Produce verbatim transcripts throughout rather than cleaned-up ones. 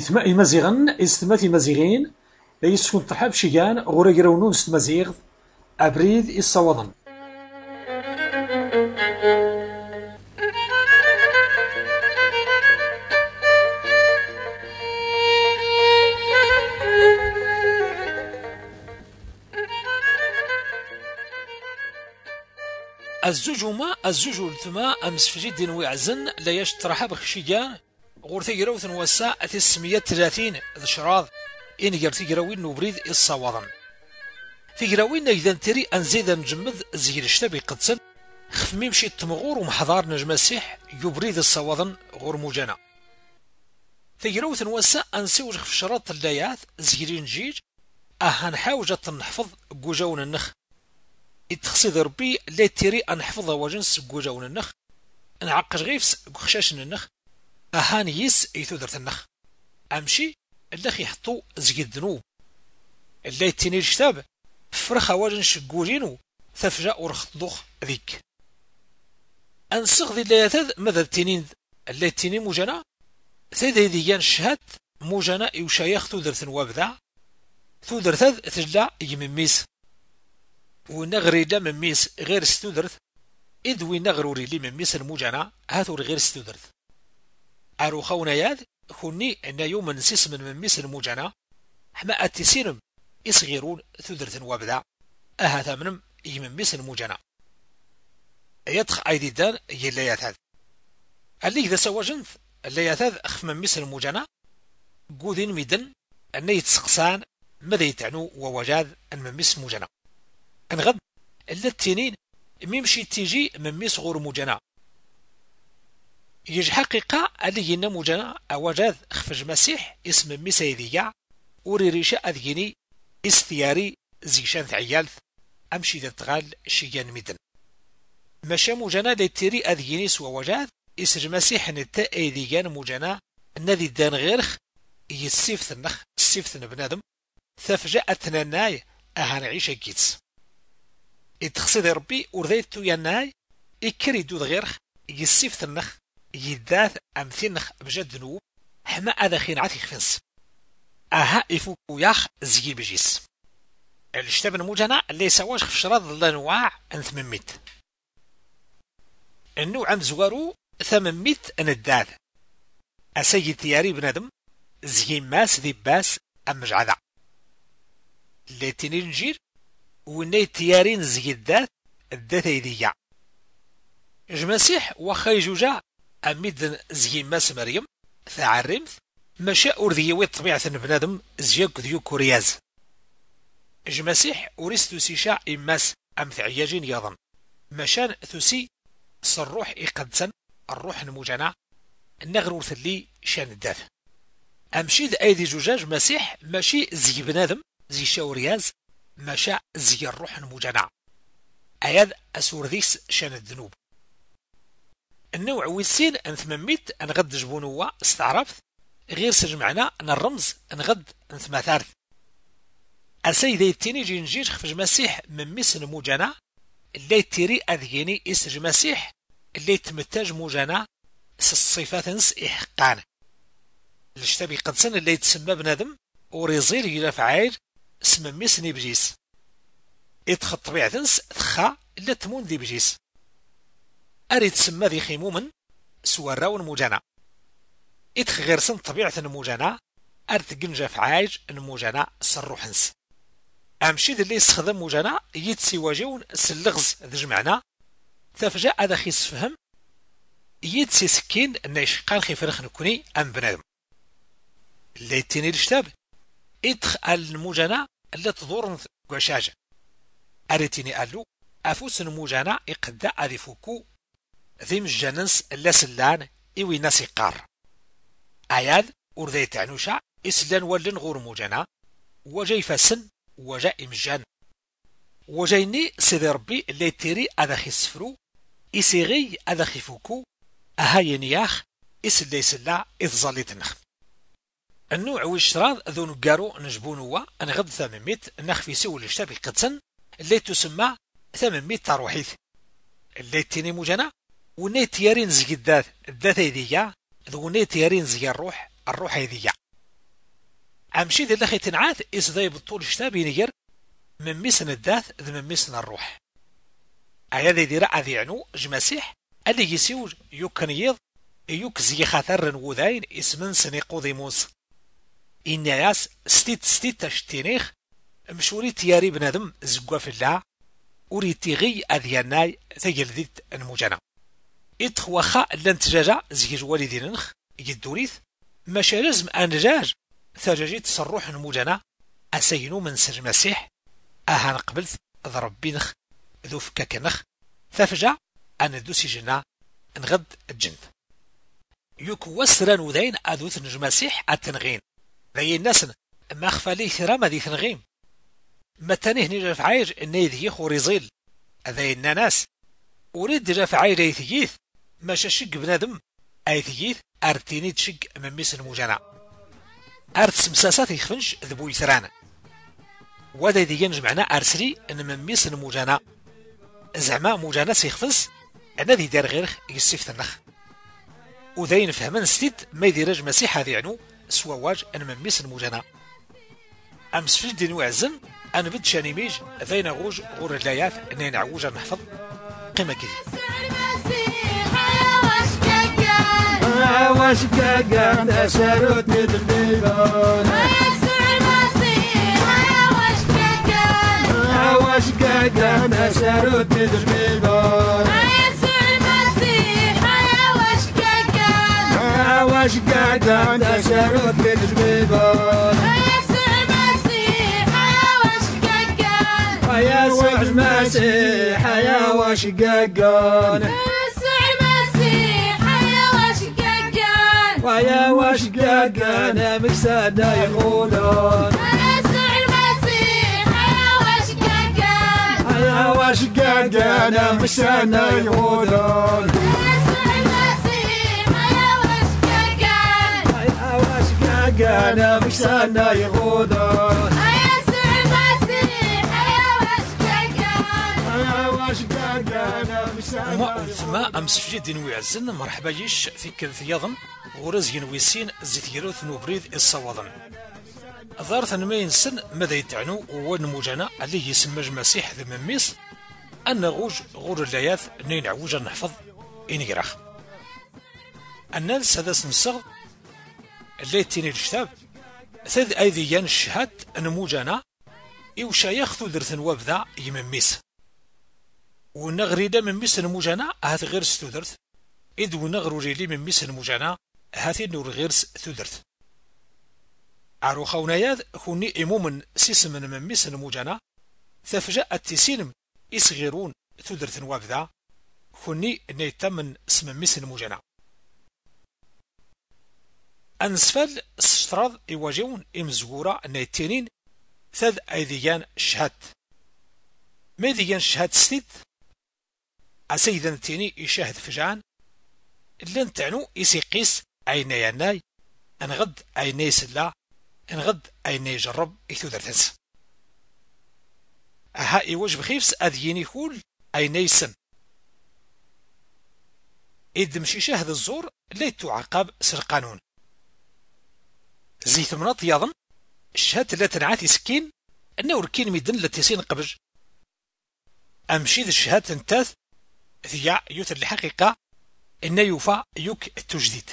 إثماء مزيغن استمات مزيغين لا يسكن ترحاب شيغان غورا يراونون استمازيغ أبريد الصوضن. الزوج ما الزوج الثما أمس في جد ويعزن لا يشترح بخشيجان غورثي جروث وساء تسمية ثلاثين ذا شراض إن جرتي جروين نبريد الصوضن في جروين إذا تري أنزيد نجمد زي الشتبي قدسن خف ميمشي التمغور ومحضار نجم السيح يبريد الصوضن غور مجانا في جروث وساء أنسوج في شراط اللايات زي نجيج أهان حاوجة نحفظ جوجون النخ يتخصيد ربي لا تيري أنحفظها وجنس جوجون النخ نعقش غيفس خشاشن النخ أهان يس يثودرت النخ أمشي اللي يحطو زيد ذنوب اللي تيني الشتاب فرخ وجنش جوجينو ثفجاء ورخ ضخ ذيك أنسخ ذي اللي يثاد ماذا تينين اللي تيني مجانا ثيدي ذيان الشهاد مجانا يوشايخ ثودرت وابذا ثودرت تجلا يمميس ونغري لا مميس غير استودرت إذ ونغروري لي مميس المجانا هاثور غير استودرت أرو خونا ياد خوني أن يوم نسيس من مميس المجانا حما أتسينم إصغيرون ثودرت وابدا أهاثا منم يمميس المجانا يدخ أيدي دان يلا يثاذ اللي إذا سوا جنث اللي يثاذ أخف مميس المجانا قودين ميدن أن يتسقسان ماذا يتعنو ووجاد أن مميس مجانا انغد إلا التنين ميمشي تيجي مميس غور مجانا يج حقيقة اللي ينا مجانا أوجاد خفج مسيح اسم ميسايدية وري ريشا أذيني استياري زيشان عيالث أمشي تتغال شيان ميدن مشا مجانا لتيري أذيني سوا وجاد اسج مسيح نتا أيديان مجانا الذي دان غيرخ يسيفث النخ السيفث بنادم ثفجأتنا ناي أهان عيشة كيتس يتخصيد ربي ورذيتو يناي يكري دود غيرخ يسيفث النخ يداث أمثنخ بجد نوب حما أذا خينعاتي خفنس أها يفوكو ياخ زي بجيس الاشتاب المجانا اللي سواش في شراض الانواع انثمميت النوع عم زوارو ثمميت انداذ أسيد ثياري بنادم زي ماس ذي باس أم مجعذا اللي تنين نجير وني تيارين زي الذات الذات ايديا جمسيح وخي جوجا أميد زي ماس مريم ثعرمث مشاء أرذيوي طبيعة بنادم زيك ذيو كورياز جمسيح ورستو سيشا إماس أم ثعياجين يظن مشان ثسي صروح إقدسن الروح نموجانا النغر ثلي شان الداث أمشيد أيدي جوجاج مسيح ماشي زي بنادم زي شاورياز مشاء زي الروح نموجانا أياد أسور ذيس شان الذنوب النوع ويسين أن ثمميت أن غد جبونوا استعرفت غير سجمعنا أن الرمز أن غد أن ثمثارث السيدة التيني جينجيج خفج مسيح من ميس نموجانا اللي تيري أذيني إسج مسيح اللي تمتاج موجانا الصفات نس إحقان الاشتبي قد سن اللي تسمى بنادم وريزير يلف عاير اسم ميس نبجيس إدخل طبيعة نس ثخا إلا تمون ذي بجيس أريد تسمى ذي خيمومن سوراون موجانا إدخ غير سن طبيعة نموجانا أرد جنجف عايج نموجانا سروحنس أمشيد اللي يستخدم موجانا يتسي واجون سلغز ذي جمعنا تفجأ هذا خيس فهم يتسي سكين نايش قان خيفرخ نكوني أم بنادم اللي تيني الشتاب إدخ الموجانا اللي تدور قشاجة أريتيني قالو أفوس الموجانا إقدا أذي فوكو ذي مجاننس اللي سلان إوي ناسي قار أياد أرذي تعنوشا إسلان ولن غور موجانا وجاي فاسن وجاء مجان وجايني سيدي ربي اللي تيري أذا خيسفرو إسيغي أذا خيفوكو أهاي نياخ إس اللي سلا إذ ظليت نخ النوع ويشتراض ذو نقارو نجبونوا أنغد ثمميت نخفي سو الاشتابي قدسن اللي تسمى ثمميت تروحيث اللي تيني موجانا ونيت يارين زي الذات الذات هذية ذو نيت يارين زي الروح الروح هذية امشي ذي لخي تنعاث إس ذي بالطول شتابي نير من ميسن الذات ذي من ميسن الروح أيا ذي ذي رأى ذي عنو جمسيح اللي يسيوج يوكن يض يوك زي خاثر وذاين اسمن سنيقو ذي موس إن ياس ستيت ستيت تشتينيخ مشوري تياري بنادم زقوا في الله وريتي غي أذياناي ثقل ذيت المجانا إتخ وخا لانتجاجا زيج والدي ننخ يدوريث ماشا لازم أنجاج ثجاجي تصرح المجانا أسينو من سر مسيح أهان قبلت ضرب بينخ ذو فكاكنخ ثفجع أن دوسي جنا نغد الجند يوك وسران وذين أذوث نجمسيح التنغين ذي الناس ما خفى لي ثرام ذي تنغيم متانيه نجا في عايج إني ذي خوريزيل ذي الناس أريد جا في عايج أيثيث ما ششق بنادم أيثيث أرتيني تشق من ميس المجانا أرت مساسات يخفنش ذبو يثران وذا ذي ينجمعنا أرسلي إن من ميس المجانا زعما مجانا سيخفنس أنا ذي دار غيرخ يسيف النخ وذين فهمن ستيت ما يديرج مسيح هذي عنو سوا واج أنا من ميس المجانا أمس في الدين وعزم أنا بد شاني ميج ذين غوج غور اللايات أني نعوج نحفظ قيمة كذي واش كاكا نسرود ندبيبون واش كاكا نسرود ندبيبون واش كاكا نسرود ندبيبون يا سوع المسيح يا واش كاكا ويا واش كاكا مكسانا يقولون يسوع المسيح يا واش كاكا يا واش كاكا مكسانا يقولون يسوع المسيح يا واش كاكا يا واش كاكا مكسانا يقولون يسوع المسيح يا واش كاكا يا واش كاكا مكسانا ثم أمس في دين ويعزن مرحبا يش في كذيضن غرز ينويسين زيتيروث نوبريد الصواضن ظارث ما ينسن ماذا يتعنو ونموجانا اللي يسمى المسيح ذي مميس أن غوج غور اللاياث نين عوجا نحفظ إنيراخ الناس هذا سنصغ اللي تيني الكتاب ثذ أيذيان الشهاد نموجانا إوشا ياخذو درثن وابذا يمميس ونغريدا مميس نموجانا هذا غير ستودرث إذ ونغرو ريلي مميس نموجانا هاتي نور غيرس ثودرت عرو خوناياد خوني إمومن سيسمن من ميسن موجانا ثفجاء التسينم إصغيرون ثودرت وابذا خوني نيتمن اسم ميسن موجانا أنسفل سشتراض إواجون إمزغورا نيتينين ثذ أيذيان شهاد ميذيان شهاد ستيت أسيدان تيني يشاهد فجعان لن تعنو إسيقيس عيني يناي انغد عيني سلا انغد عيني جرب إثو درتنس أها إيواج بخيفس أذيني خول عيني سن إذ مشي شاهد الزور ليتو عقاب سرقانون زيث مناط يظن الشهاد لا تنعاتي سكين أنه ركين ميدن لتسين قبج أمشي ذي الشهاد تنتاث ذيع يوتر الحقيقة إن يوفى يوك التجديد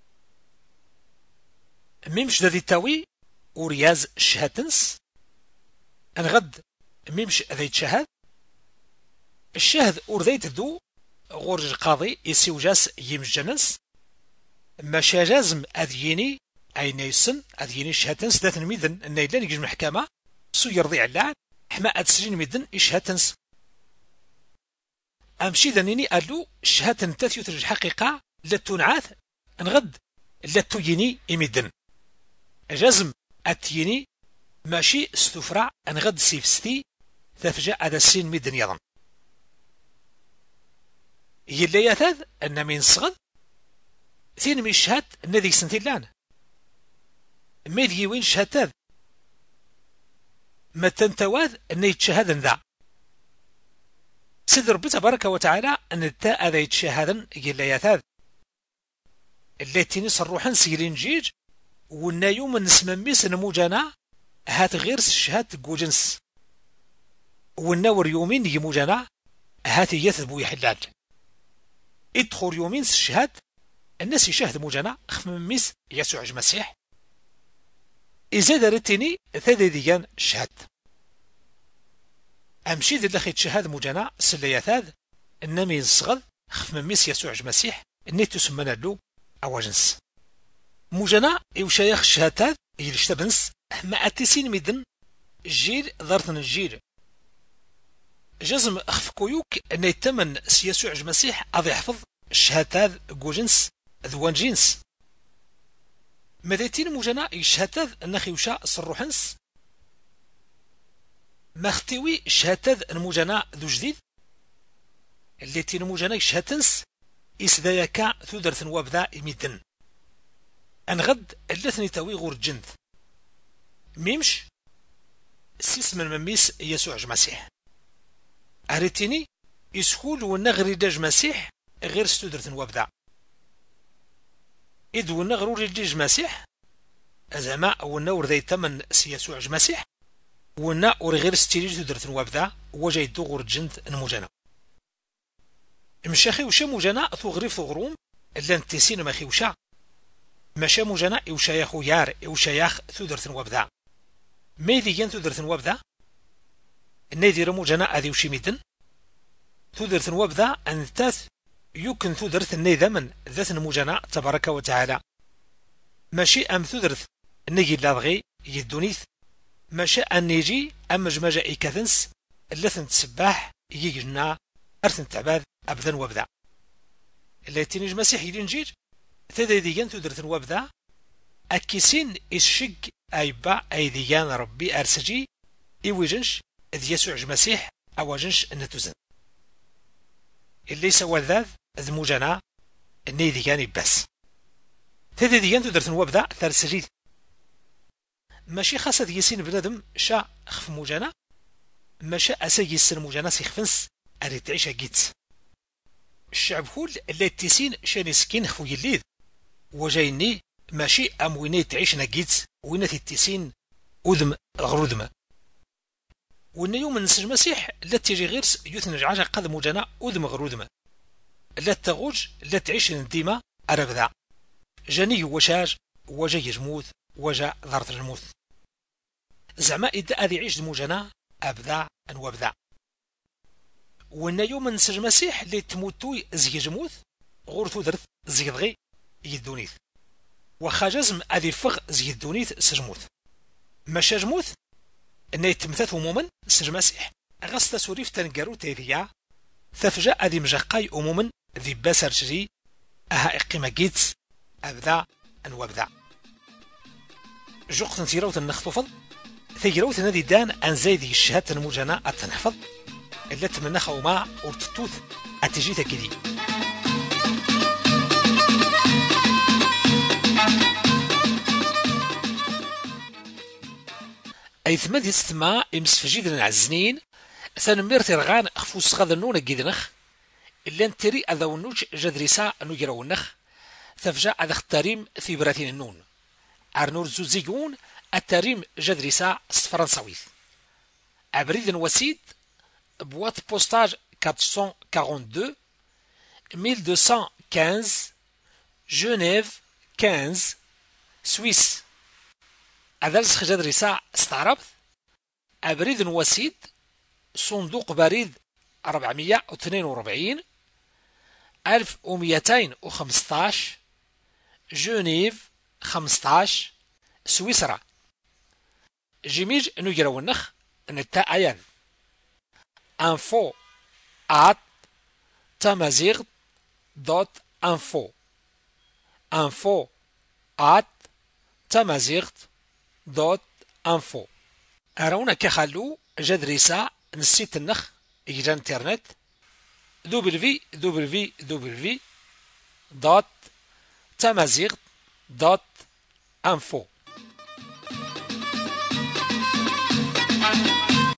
ميمش ذي التاوي ورياز الشهادنس انغد ميمش ذي تشهد الشهد ورذيت ذو غورج القاضي يسيوجاس يمجنس ما شاجازم أذيني أين يسن أذيني الشهادنس ذات الميدن أن يدان يجي المحكمة سو يرضي علان حما أتسجين ميدن إشهادنس أمشي ذنيني قالو الشهادة نتاثيو ترج حقيقة لتو نعاث انغد لتو يني إميدن جزم أتيني ماشي استفرع انغد سيفستي تفجأ هذا السين ميدن يظن يلي يثاث أن من صغد ثين من الشهاد الذي سنتلان ميذي وين شهادتاذ ما تنتواذ أن يتشهد ذا سيد ربي تبارك وتعالى أن التاء ذا يتشهدن يلا يثاذ اللي تنس الروحان سيرين جيج ونا يوم نسمميس نموجانا هات غير الشهاد جوجنس ونا وريومين يموجانا هات يثبو يحلال ادخل يومين الشهاد الناس يشاهد موجانا خمميس يسوع المسيح إذا دارتني ثادي ديان الشهاد أمشي ذي لخي تشهاد موجانا سلياثاد النامي الصغد خمميس يسوع المسيح إني تسمنا له أواجنس موجانا يوشايخ الشهادات يلشتبنس ما أتسين ميدن جيل ضرطن الجيل جزم أخفكويوك أن يتمن سيسوع المسيح أضي يحفظ الشهادات جوجنس ذوان جنس مديتين موجانا الشهادات أنخي وشا صروحنس ما اختوي الشهادات الموجانا ذو جديد اللي تين موجانا الشهادتنس إسداياكا ثودرث وابدا يميدن أنغد اللثني تاوي غور الجند ميمش سيس من مميس يسوع المسيح أريتيني يسكول ونغري داج مسيح غير ستودرث وابدا إذ ونغرو رجيج مسيح أزعما ونور ذي تمن سيسوع المسيح ونا وري غير ستيريج ستودرث وابدا وجاي دو غور الجند نموجانا مشاخي وشا موجانا ثو غريف ثو غروم اللان تيسين ماخي وشا ماشا موجانا يوشا ياخو يار يوشا ياخ ثودرث وابدا ميدي ين ثودرث وابدا نيدي رموجانا أذي وشي ميدن ثودرث وابدا أنتاث يمكن ثودرث النيذا من ذات نموجانا تبارك وتعالى ماشي أم ثودرث نيجي لابغي يدونيث ماشي أن نيجي أم جماجة إيكاثنس اللثن تسباح يجينا أرثن تعباذ أبدا وابدا اللي تنيج مسيح يدنجير ثديديان ثودرث وابدا أكيسين إشق أيبا أيديان ربي أرسجي إيوجنش إذ يسوع المسيح أواجنش النتوزن اللي سوى ذاذ ذ موجانا النيديان بس ثديديان ثودرث وابدا ثرسجي ماشي خاصة يسين بنادم شا خف موجانا ماشا أساي يسن موجانا سيخفنس أريد تعيش أجيت الشعب كل اللي تيسين شاني سكين خفو يليذ وجايني ماشي أم ويني تعيش نجيت ويني تيسين أذم غرودم وإن يوم نسج مسيح لا تيجي غيرس يثنج عجا قد موجانا أذم غرودم لا تغوج لا تعيش ديما أربذا جاني وشاج وجا يجموث وجا ضرط الموث زعما إذا أذي عيش موجانا أبذا أن وابذا وإن يوم نسج مسيح اللي تموتوي زي جموث غور ثودرث زي ضغي يدونيث وخا جزم أذي فغ زي الدونيث سجموث ماشا جموث إن يتمثث أموما سج مسيح غستا سوريف تنقارو تيثيا ثفجا أذي مجاقاي أموما ذي باسر شري أها إقيمة جيتس أبذا أن وابذا جوقت نتيروت النخطفض ثيروت نادي دان أن زايدي الشهادة الموجانا التنحفظ اللي تمنخ وما ورتتوث أتجيتا كدي أي ثماد يستمع إمسفجيد العزنين ثانمير ترغان أخفوس غاذنون جيدنخ اللي نتري أذونوش جدريسا أنو يرونخ ثفجا أذا اختاريم في براتين النون أرنور زوزيقون التاريم جدريسا فرنساويث أبريد وسيد بوات بوستاج quatre cent quarante-deux mille deux cent quinze Genève quinze سويس أدرس جدريسا استعربت أبريد وسيد صندوق بريد أربعمية واثنين وأربعين ألف ومئتين وخمسطاش جنيف خمسطاش سويسرا جيميج نجرو النخ نتا أيان info at tamazigh dot info info at tamazigh dot info أرونا كخلو جدريسا نسيت النخ إجا انترنت دبليو دبليو دبليو دوت tamazigh دوت info